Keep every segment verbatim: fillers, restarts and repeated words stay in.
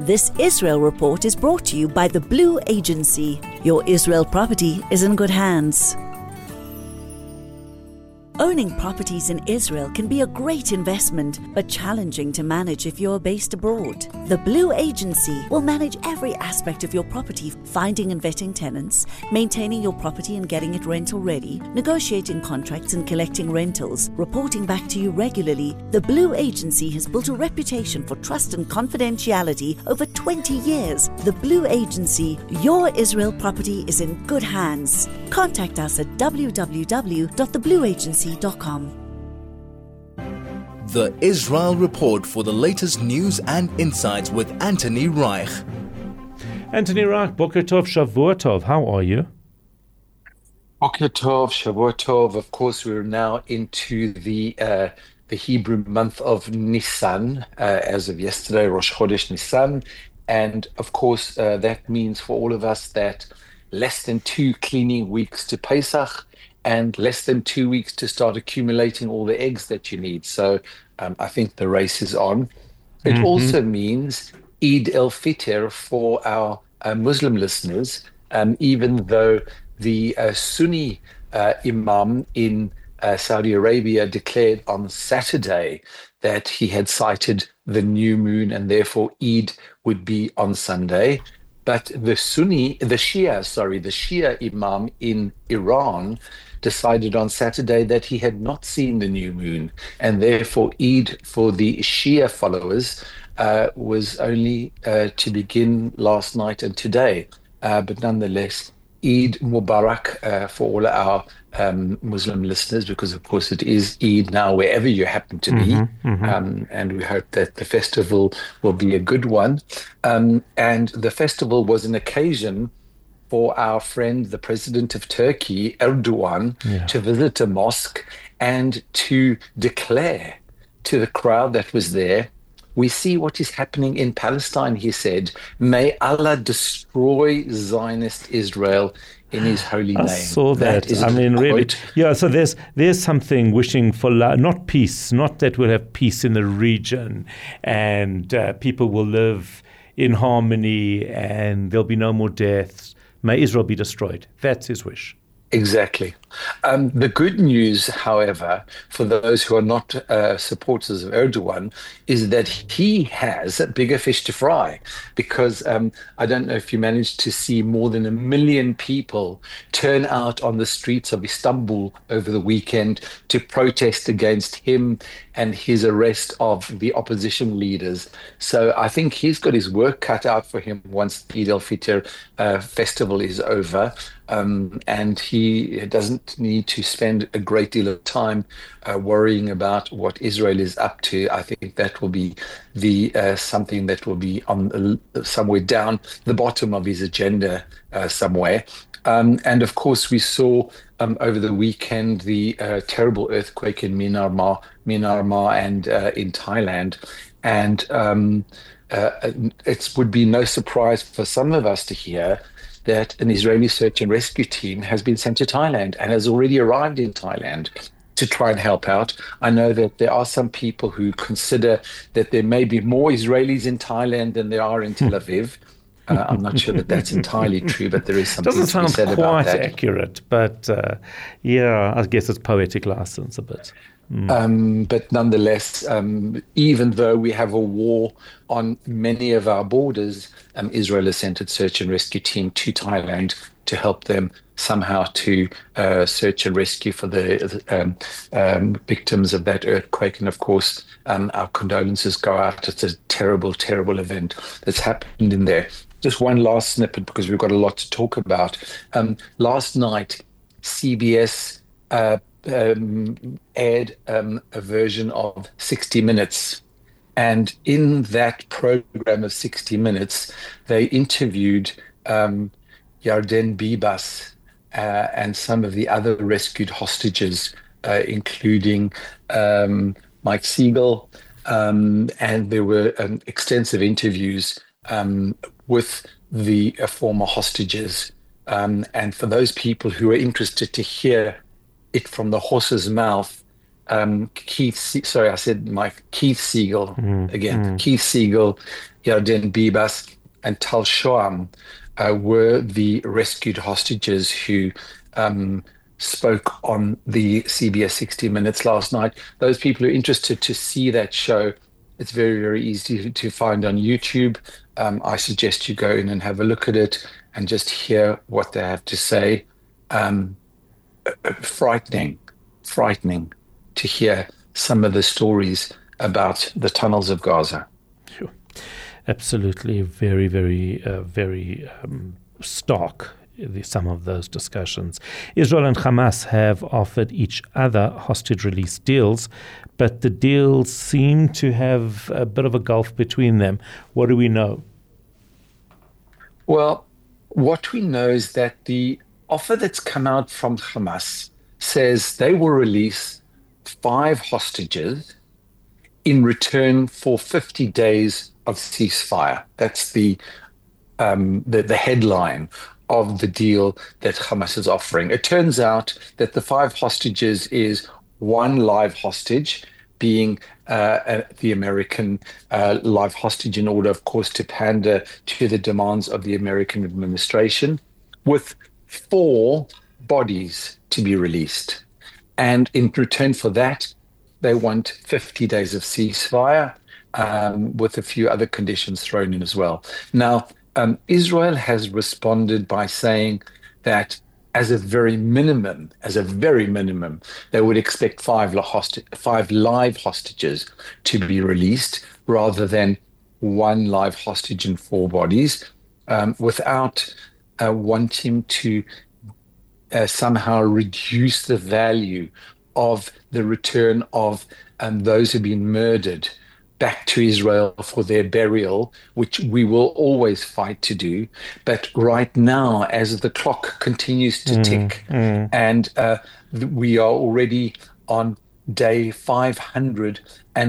This Israel report is brought to you by the Blue Agency. Your Israel property is in good hands. Owning properties in Israel can be a great investment, but challenging to manage if you're based abroad. The Blue Agency will manage every aspect of your property, finding and vetting tenants, maintaining your property and getting it rental ready, negotiating contracts and collecting rentals, reporting back to you regularly. The Blue Agency has built a reputation for trust and confidentiality over twenty years. The Blue Agency, your Israel property is in good hands. Contact us at w w w dot the blue agency dot com. The Israel Report for the latest news and insights with Anthony Reich. Anthony Reich, Boker Tov, Shavua Tov. How are you? Boker Tov, Shavua Tov. Of course, we're now into the uh, the Hebrew month of Nisan, uh, as of yesterday, Rosh Chodesh Nisan. And of course, uh, that means for all of us that less than two cleaning weeks to Pesach, and less than two weeks to start accumulating all the eggs that you need. So um, I think the race is on. It mm-hmm. also means Eid el-Fitr for our uh, Muslim listeners, um, even though the uh, Sunni uh, Imam in uh, Saudi Arabia declared on Saturday that he had sighted the new moon and therefore Eid would be on Sunday. But the Sunni, the Shia, sorry, the Shia Imam in Iran decided on Saturday that he had not seen the new moon, and therefore Eid for the Shia followers uh, was only uh, to begin last night and today. Uh, but nonetheless, Eid Mubarak uh, for all our um, Muslim listeners, because of course it is Eid now wherever you happen to be. Mm-hmm, mm-hmm. Um, and we hope that the festival will be a good one. Um, and the festival was an occasion for our friend, the president of Turkey, Erdogan, yeah. to visit a mosque and to declare to the crowd that was there, we see what is happening in Palestine, he said. May Allah destroy Zionist Israel in his holy name. I saw that. that I mean, really. Yeah, so there's there's something wishing for, la- not peace, not that we'll have peace in the region and uh, people will live in harmony and there'll be no more deaths. May Israel be destroyed. That's his wish. Exactly. Um, the good news, however, for those who are not uh, supporters of Erdogan, is that he has bigger fish to fry, because um, I don't know if you managed to see more than a million people turn out on the streets of Istanbul over the weekend to protest against him and his arrest of the opposition leaders. So I think he's got his work cut out for him once the Eid al-Fitr uh, festival is over. Um, and he doesn't need to spend a great deal of time uh, worrying about what Israel is up to. I think that will be the uh, something that will be on uh, somewhere down the bottom of his agenda uh, somewhere. Um, and of course, we saw um, over the weekend the uh, terrible earthquake in Myanmar, Myanmar and uh, in Thailand. And um, uh, it would be no surprise for some of us to hear that an Israeli search and rescue team has been sent to Thailand and has already arrived in Thailand to try and help out. I know that there are some people who consider that there may be more Israelis in Thailand than there are in Tel Aviv. Uh, I'm not sure that that's entirely true, but there is something Doesn't to be said sound about quite that. accurate, but uh, yeah, I guess it's poetic license a bit. Mm. Um, but nonetheless, um, even though we have a war on many of our borders, um, Israel has sent its search and rescue team to Thailand to help them somehow to uh, search and rescue for the um, um, victims of that earthquake. And of course, um, our condolences go out. It's a terrible, terrible event that's happened in there. Just one last snippet, because we've got a lot to talk about. Um, last night, C B S uh, um, aired um, a version of sixty minutes. And in that program of sixty minutes, they interviewed um, Yarden Bibas uh, and some of the other rescued hostages, uh, including um, Mike Siegel. Um, and there were um, extensive interviews um, with the uh, former hostages. Um, and for those people who are interested to hear it from the horse's mouth, um, Keith, Se- sorry, I said Mike, Keith Siegel Mm, again, mm. Keith Siegel, Yarden Bibas, and Tal Shoam uh, were the rescued hostages who um, spoke on the C B S sixty Minutes last night. Those people who are interested to see that show, it's very, very easy to, to find on YouTube. Um, I suggest you go in and have a look at it and just hear what they have to say. Um, frightening, frightening to hear some of the stories about the tunnels of Gaza. Sure. Absolutely, very, very, uh, very um, stark, the, some of those discussions. Israel and Hamas have offered each other hostage release deals, but the deals seem to have a bit of a gulf between them. What do we know? Well, what we know is that the offer that's come out from Hamas says they will release five hostages in return for fifty days of ceasefire. That's the um, the, the headline of the deal that Hamas is offering. It turns out that the five hostages is one live hostage, being uh, uh, the American uh, live hostage, in order, of course, to pander to the demands of the American administration, with four bodies to be released. And in return for that, they want fifty days of ceasefire, um, with a few other conditions thrown in as well. Now, um, Israel has responded by saying that as a very minimum, as a very minimum, they would expect five, hosti- five live hostages to be released rather than one live hostage and four bodies, um, without uh, wanting to uh, somehow reduce the value of the return of um, those who've been murdered back to Israel for their burial, which we will always fight to do. But right now, as the clock continues to Mm, tick, mm. and uh, th- we are already on day five hundred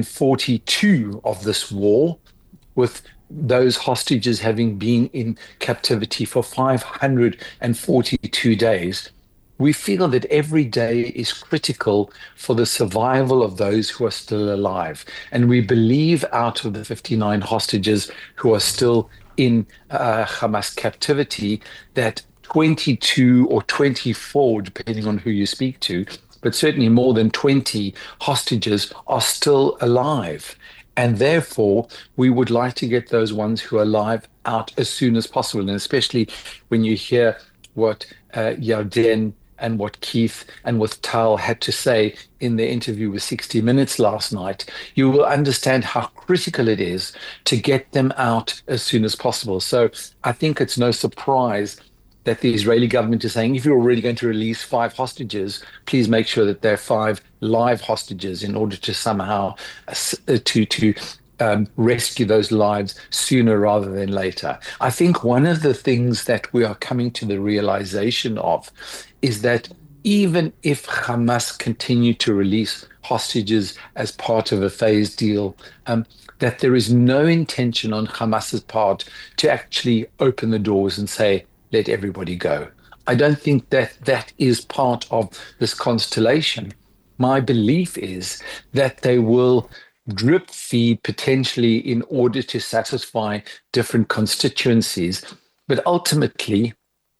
forty-two of this war, with those hostages having been in captivity for five hundred forty-two days, we feel that every day is critical for the survival of those who are still alive. And we believe out of the fifty-nine hostages who are still in uh, Hamas captivity, that twenty-two or twenty-four, depending on who you speak to, but certainly more than twenty hostages are still alive. And therefore, we would like to get those ones who are alive out as soon as possible. And especially when you hear what uh, Yarden and what Keith and what Tal had to say in their interview with sixty Minutes last night, you will understand how critical it is to get them out as soon as possible. So I think it's no surprise that the Israeli government is saying, if you're already going to release five hostages, please make sure that they're five live hostages, in order to somehow uh, to to um, rescue those lives sooner rather than later. I think one of the things that we are coming to the realization of is that even if Hamas continue to release hostages as part of a phased deal, um, that there is no intention on Hamas's part to actually open the doors and say, let everybody go. I don't think that that is part of this constellation. My belief is that they will drip feed potentially in order to satisfy different constituencies. But ultimately,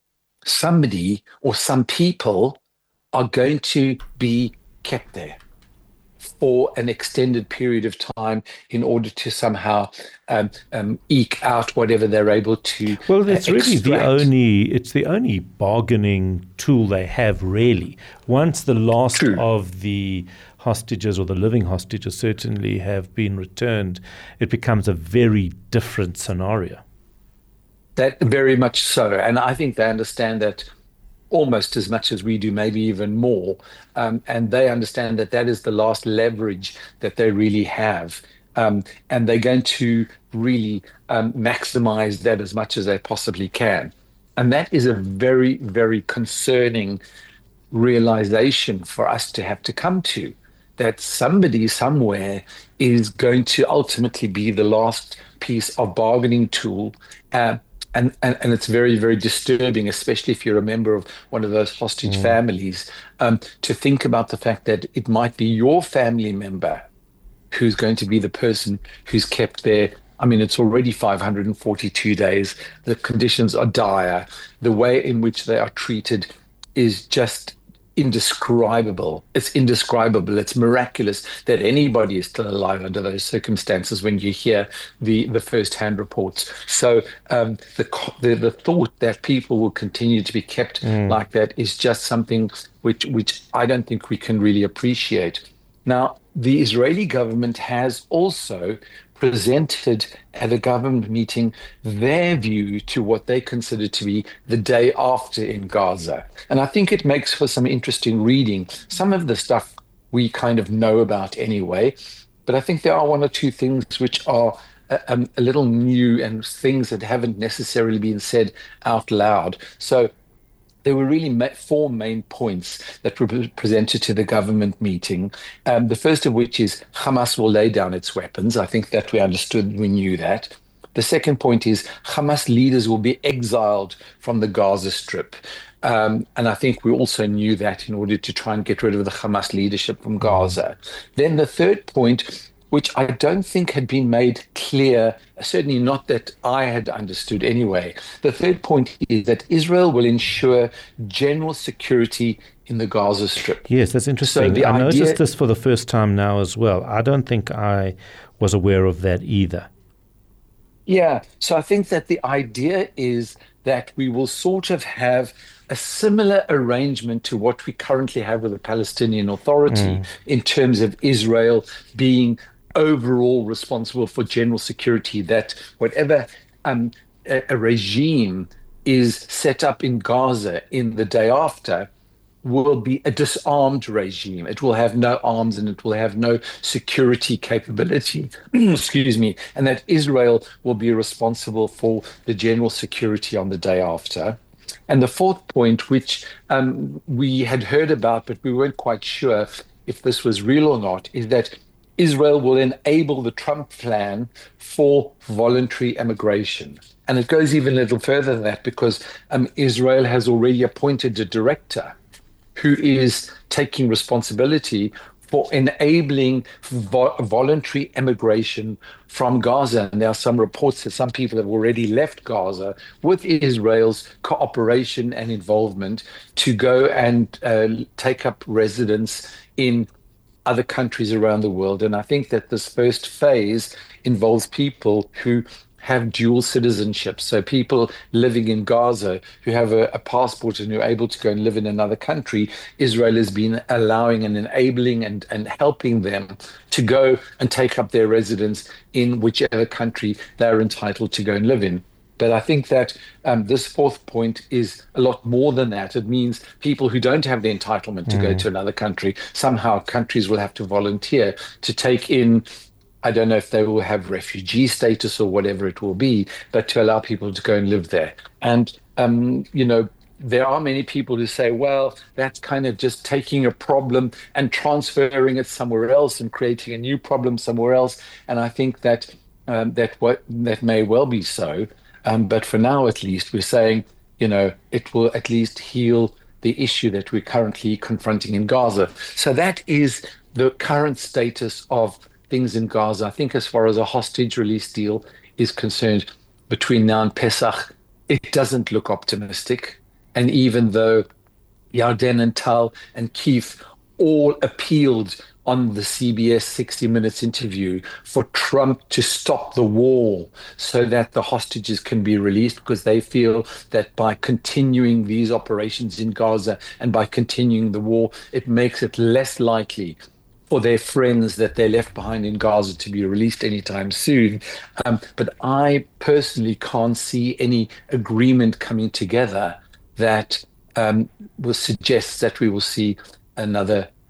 somebody or some people are going to be kept there for an extended period of time in order to somehow um, um, eke out whatever they're able to. Well, it's uh, really the extract. only it's the only bargaining tool they have, really. Once the last True. of the hostages, or the living hostages certainly, have been returned, it becomes a very different scenario. That very much so. And I think they understand that almost as much as we do, maybe even more. Um, and they understand that that is the last leverage that they really have. Um, and they're going to really um, maximize that as much as they possibly can. And that is a very, very concerning realization for us to have to come to, that somebody somewhere is going to ultimately be the last piece of bargaining tool. Uh, and, and, and it's very, very disturbing, especially if you're a member of one of those hostage mm. families, um, to think about the fact that it might be your family member who's going to be the person who's kept there. I mean, it's already five hundred forty-two days. The conditions are dire. The way in which they are treated is just indescribable. It's indescribable. It's miraculous that anybody is still alive under those circumstances when you hear the, the first-hand reports. So um, the, the the thought that people will continue to be kept mm. like that is just something which which I don't think we can really appreciate. Now, the Israeli government has also presented at a government meeting their view to what they consider to be the day after in Gaza. And I think it makes for some interesting reading. Some of the stuff we kind of know about anyway, but I think there are one or two things which are a, a little new and things that haven't necessarily been said out loud. So there were really four main points that were presented to the government meeting. Um, the first of which is Hamas will lay down its weapons. I think that we understood, we knew that. The second point is Hamas leaders will be exiled from the Gaza Strip. Um, and I think we also knew that in order to try and get rid of the Hamas leadership from Gaza. Then the third point, which I don't think had been made clear, certainly not that I had understood anyway. The third point is that Israel will ensure general security in the Gaza Strip. Yes, that's interesting. So I idea, noticed this for the first time now as well. I don't think I was aware of that either. Yeah, so I think that the idea is that we will sort of have a similar arrangement to what we currently have with the Palestinian Authority mm. in terms of Israel being overall responsible for general security, that whatever um, a, a regime is set up in Gaza in the day after will be a disarmed regime. It will have no arms and it will have no security capability, excuse me, and that Israel will be responsible for the general security on the day after. And the fourth point, which um, we had heard about, but we weren't quite sure if this was real or not, is that Israel will enable the Trump plan for voluntary immigration. And it goes even a little further than that, because um, Israel has already appointed a director who is taking responsibility for enabling vo- voluntary immigration from Gaza. And there are some reports that some people have already left Gaza with Israel's cooperation and involvement to go and uh, take up residence in other countries around the world. And I think that this first phase involves people who have dual citizenship. So people living in Gaza who have a, a passport and who are able to go and live in another country. Israel has been allowing and enabling and, and helping them to go and take up their residence in whichever country they're entitled to go and live in. But I think that um, this fourth point is a lot more than that. It means people who don't have the entitlement to mm. go to another country, somehow countries will have to volunteer to take in, I don't know if they will have refugee status or whatever it will be, but to allow people to go and live there. And, um, you know, there are many people who say, well, that's kind of just taking a problem and transferring it somewhere else and creating a new problem somewhere else. And I think that um, that what that may well be so. Um, but for now, at least, we're saying, you know, it will at least heal the issue that we're currently confronting in Gaza. So that is the current status of things in Gaza. I think as far as a hostage release deal is concerned, between now and Pesach, it doesn't look optimistic. And even though Yarden and Tal and Keith all appealed on the C B S sixty minutes interview for Trump to stop the war so that the hostages can be released, because they feel that by continuing these operations in Gaza and by continuing the war, it makes it less likely for their friends that they left behind in Gaza to be released anytime soon. Um, but I personally can't see any agreement coming together that um, will suggest that we will see another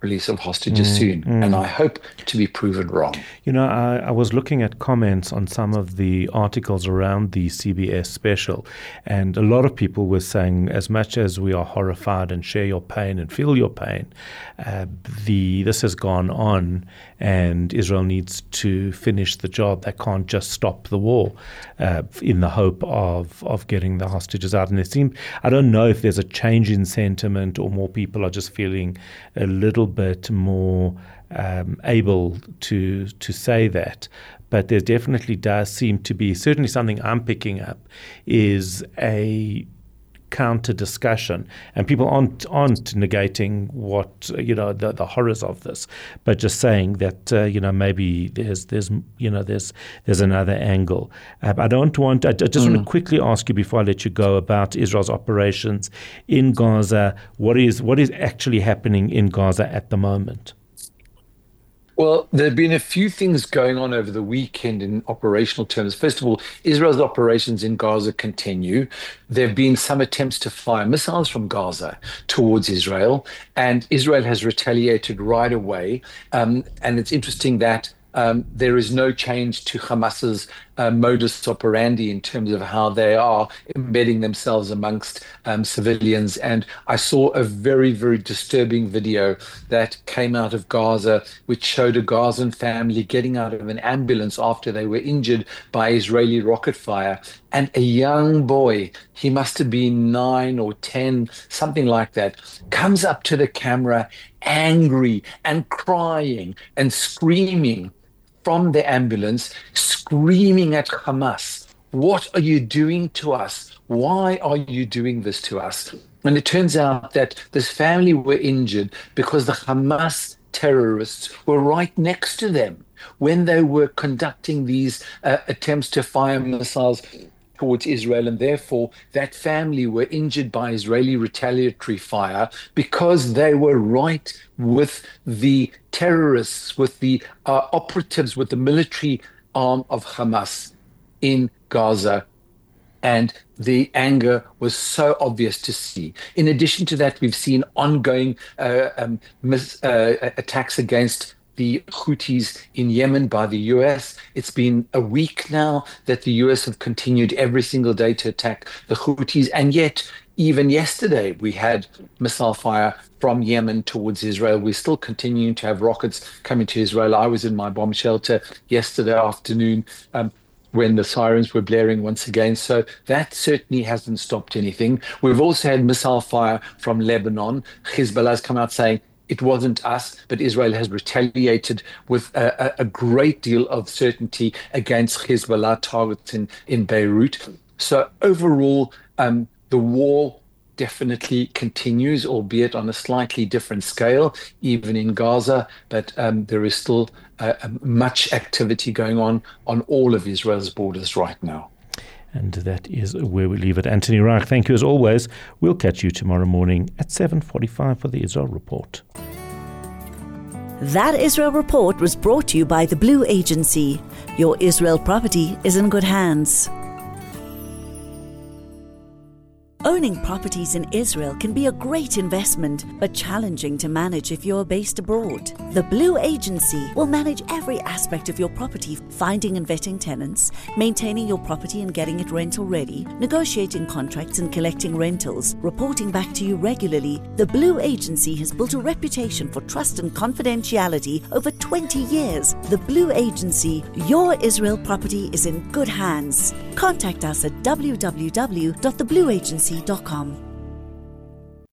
release of hostages mm, soon, mm. and I hope to be proven wrong. You know, I, I was looking at comments on some of the articles around the C B S special, and a lot of people were saying, as much as we are horrified and share your pain and feel your pain, uh, the this has gone on, and Israel needs to finish the job. They can't just stop the war uh, in the hope of of getting the hostages out. And it seems, I don't know if there's a change in sentiment or more people are just feeling a little bit more um, able to to say that. But there definitely does seem to be, certainly something I'm picking up, is a counter discussion, and people aren't aren't negating what you know the, the horrors of this, but just saying that uh, you know maybe there's there's you know there's there's another angle. Uh, I don't want. I, I just mm. want to quickly ask you before I let you go about Israel's operations in Gaza. What is what is actually happening in Gaza at the moment? Well, there have been a few things going on over the weekend in operational terms. First of all, Israel's operations in Gaza continue. There have been some attempts to fire missiles from Gaza towards Israel, and Israel has retaliated right away. Um, and it's interesting that Um, there is no change to Hamas's uh, modus operandi in terms of how they are embedding themselves amongst um, civilians. And I saw a very, very disturbing video that came out of Gaza, which showed a Gazan family getting out of an ambulance after they were injured by Israeli rocket fire. And a young boy, he must have been nine or ten, something like that, comes up to the camera angry and crying and screaming from the ambulance, screaming at Hamas, "What are you doing to us? Why are you doing this to us?" And it turns out that this family were injured because the Hamas terrorists were right next to them when they were conducting these uh, attempts to fire missiles towards Israel, and therefore that family were injured by Israeli retaliatory fire because they were right with the terrorists, with the uh, operatives, with the military arm of Hamas in Gaza. And the anger was so obvious to see. In addition to that, we've seen ongoing uh, um, mis- uh, attacks against the Houthis in Yemen by the U S. It's been a week now that the U S have continued every single day to attack the Houthis. And yet, even yesterday, we had missile fire from Yemen towards Israel. We're still continuing to have rockets coming to Israel. I was in my bomb shelter yesterday afternoon um, when the sirens were blaring once again. So that certainly hasn't stopped anything. We've also had missile fire from Lebanon. Hezbollah has come out saying, it wasn't us, but Israel has retaliated with a, a great deal of certainty against Hezbollah targets in, in Beirut. So overall, um, the war definitely continues, albeit on a slightly different scale, even in Gaza. But um, there is still uh, much activity going on on all of Israel's borders right now. And that is where we leave it. Anthony Reich, thank you as always. We'll catch you tomorrow morning at seven forty-five for the Israel Report. That Israel Report was brought to you by the Blue Agency. Your Israel property is in good hands. Owning properties in Israel can be a great investment, but challenging to manage if you're based abroad. The Blue Agency will manage every aspect of your property, finding and vetting tenants, maintaining your property and getting it rental ready, negotiating contracts and collecting rentals, reporting back to you regularly. The Blue Agency has built a reputation for trust and confidentiality over twenty years. The Blue Agency, your Israel property is in good hands. Contact us at w w w dot the blue agency dot com.